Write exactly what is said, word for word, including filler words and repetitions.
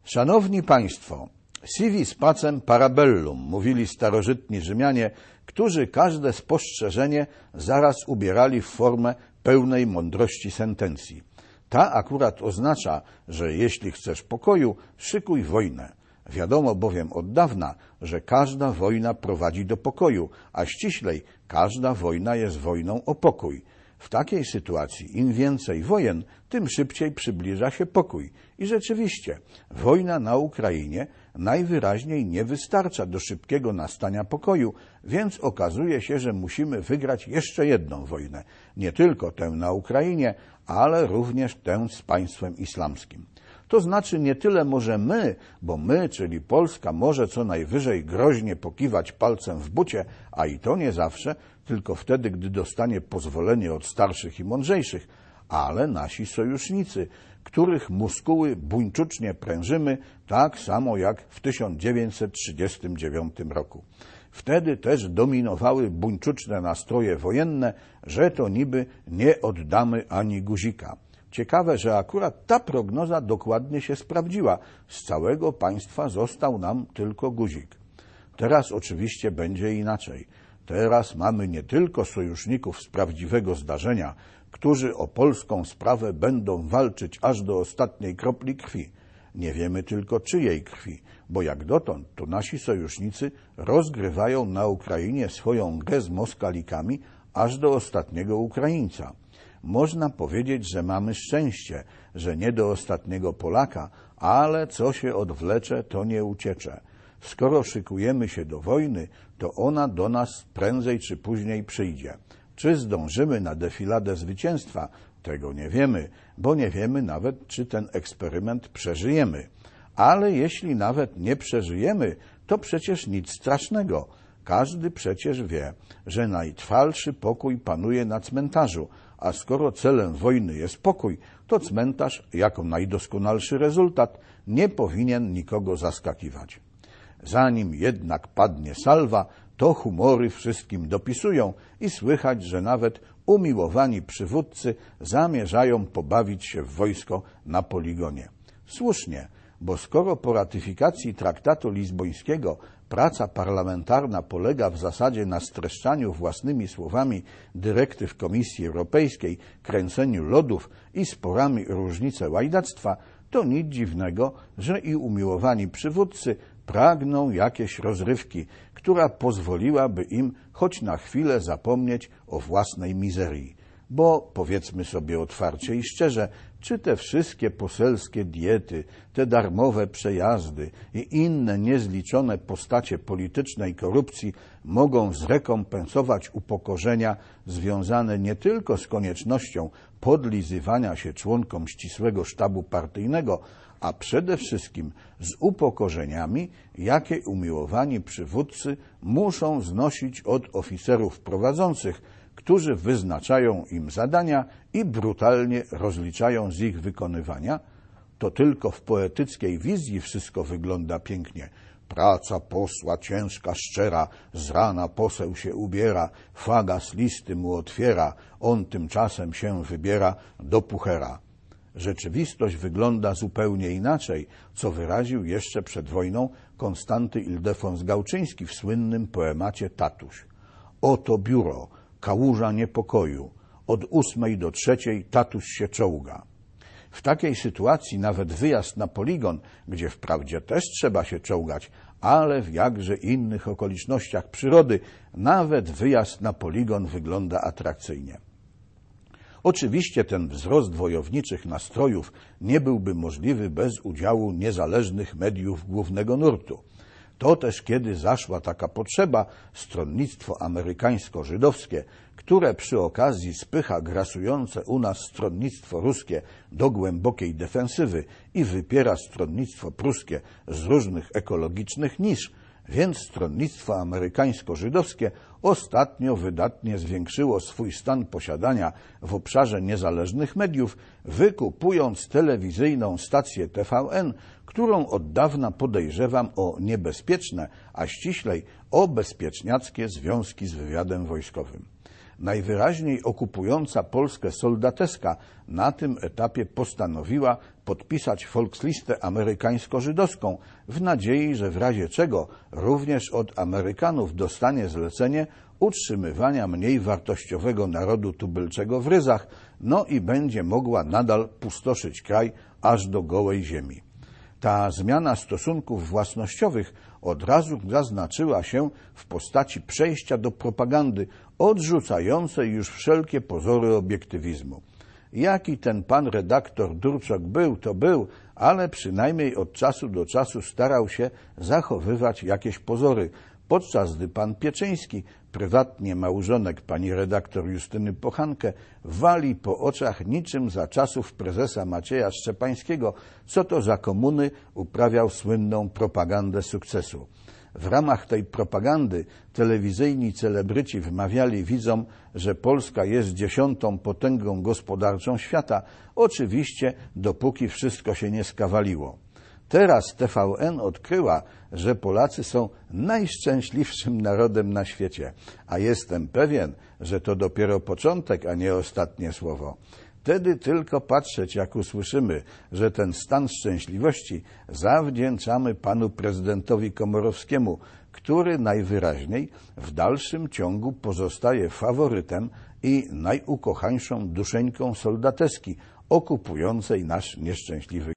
Szanowni Państwo, si vis pacem parabellum, mówili starożytni Rzymianie, którzy każde spostrzeżenie zaraz ubierali w formę pełnej mądrości sentencji. Ta akurat oznacza, że jeśli chcesz pokoju, szykuj wojnę. Wiadomo bowiem od dawna, że każda wojna prowadzi do pokoju, a ściślej każda wojna jest wojną o pokój. W takiej sytuacji im więcej wojen, tym szybciej przybliża się pokój. I rzeczywiście, wojna na Ukrainie najwyraźniej nie wystarcza do szybkiego nastania pokoju, więc okazuje się, że musimy wygrać jeszcze jedną wojnę. Nie tylko tę na Ukrainie, ale również tę z państwem islamskim. To znaczy nie tyle może my, bo my, czyli Polska, może co najwyżej groźnie pokiwać palcem w bucie, a i to nie zawsze, tylko wtedy, gdy dostanie pozwolenie od starszych i mądrzejszych, ale nasi sojusznicy, których muskuły buńczucznie prężymy, tak samo jak w tysiąc dziewięćset trzydziestym dziewiątym roku. Wtedy też dominowały buńczuczne nastroje wojenne, że to niby nie oddamy ani guzika. Ciekawe, że akurat ta prognoza dokładnie się sprawdziła. Z całego państwa został nam tylko guzik. Teraz oczywiście będzie inaczej. Teraz mamy nie tylko sojuszników z prawdziwego zdarzenia, którzy o polską sprawę będą walczyć aż do ostatniej kropli krwi. Nie wiemy tylko czyjej krwi, bo jak dotąd to nasi sojusznicy rozgrywają na Ukrainie swoją grę z Moskalikami aż do ostatniego Ukraińca. Można powiedzieć, że mamy szczęście, że nie do ostatniego Polaka, ale co się odwlecze, to nie uciecze. Skoro szykujemy się do wojny, to ona do nas prędzej czy później przyjdzie. Czy zdążymy na defiladę zwycięstwa? Tego nie wiemy, bo nie wiemy nawet, czy ten eksperyment przeżyjemy. Ale jeśli nawet nie przeżyjemy, to przecież nic strasznego. Każdy przecież wie, że najtrwalszy pokój panuje na cmentarzu, a skoro celem wojny jest pokój, to cmentarz, jako najdoskonalszy rezultat, nie powinien nikogo zaskakiwać. Zanim jednak padnie salwa, to humory wszystkim dopisują i słychać, że nawet umiłowani przywódcy zamierzają pobawić się w wojsko na poligonie. Słusznie, bo skoro po ratyfikacji traktatu lizbońskiego praca parlamentarna polega w zasadzie na streszczaniu własnymi słowami dyrektyw Komisji Europejskiej, kręceniu lodów i sporami o różnice łajdactwa, to nic dziwnego, że i umiłowani przywódcy pragną jakiejś rozrywki, która pozwoliłaby im choć na chwilę zapomnieć o własnej mizerii. Bo powiedzmy sobie otwarcie i szczerze, czy te wszystkie poselskie diety, te darmowe przejazdy i inne niezliczone postacie politycznej korupcji mogą zrekompensować upokorzenia związane nie tylko z koniecznością podlizywania się członkom ścisłego sztabu partyjnego, a przede wszystkim z upokorzeniami, jakie umiłowani przywódcy muszą znosić od oficerów prowadzących, którzy wyznaczają im zadania i brutalnie rozliczają z ich wykonywania? To tylko w poetyckiej wizji wszystko wygląda pięknie. Praca posła ciężka, szczera, z rana poseł się ubiera, fagas listy mu otwiera, on tymczasem się wybiera do puchera. Rzeczywistość wygląda zupełnie inaczej, co wyraził jeszcze przed wojną Konstanty Ildefons Gałczyński w słynnym poemacie Tatuś. Oto biuro, kałuża niepokoju, od ósmej do trzeciej tatuś się czołga. W takiej sytuacji nawet wyjazd na poligon, gdzie wprawdzie też trzeba się czołgać, ale w jakże innych okolicznościach przyrody, nawet wyjazd na poligon wygląda atrakcyjnie. Oczywiście ten wzrost wojowniczych nastrojów nie byłby możliwy bez udziału niezależnych mediów głównego nurtu. To też kiedy zaszła taka potrzeba, stronnictwo amerykańsko-żydowskie, które przy okazji spycha grasujące u nas stronnictwo ruskie do głębokiej defensywy i wypiera stronnictwo pruskie z różnych ekologicznych nisz, więc stronnictwo amerykańsko-żydowskie ostatnio wydatnie zwiększyło swój stan posiadania w obszarze niezależnych mediów, wykupując telewizyjną stację T V N, którą od dawna podejrzewam o niebezpieczne, a ściślej o bezpieczniackie związki z wywiadem wojskowym. Najwyraźniej okupująca Polskę soldateska na tym etapie postanowiła podpisać Volkslistę amerykańsko-żydowską w nadziei, że w razie czego również od Amerykanów dostanie zlecenie utrzymywania mniej wartościowego narodu tubylczego w ryzach, no i będzie mogła nadal pustoszyć kraj aż do gołej ziemi. Ta zmiana stosunków własnościowych od razu zaznaczyła się w postaci przejścia do propagandy odrzucającej już wszelkie pozory obiektywizmu. Jaki ten pan redaktor Durczok był, to był, ale przynajmniej od czasu do czasu starał się zachowywać jakieś pozory, podczas gdy pan Pieczyński, prywatnie małżonek pani redaktor Justyny Pochankę, wali po oczach niczym za czasów prezesa Macieja Szczepańskiego, co to za komuny uprawiał słynną propagandę sukcesu. W ramach tej propagandy telewizyjni celebryci wmawiali widzom, że Polska jest dziesiątą potęgą gospodarczą świata, oczywiście dopóki wszystko się nie skawaliło. Teraz T V N odkryła, że Polacy są najszczęśliwszym narodem na świecie, a jestem pewien, że to dopiero początek, a nie ostatnie słowo. Wtedy tylko patrzeć, jak usłyszymy, że ten stan szczęśliwości zawdzięczamy panu prezydentowi Komorowskiemu, który najwyraźniej w dalszym ciągu pozostaje faworytem i najukochańszą duszeńką soldateski okupującej nasz nieszczęśliwy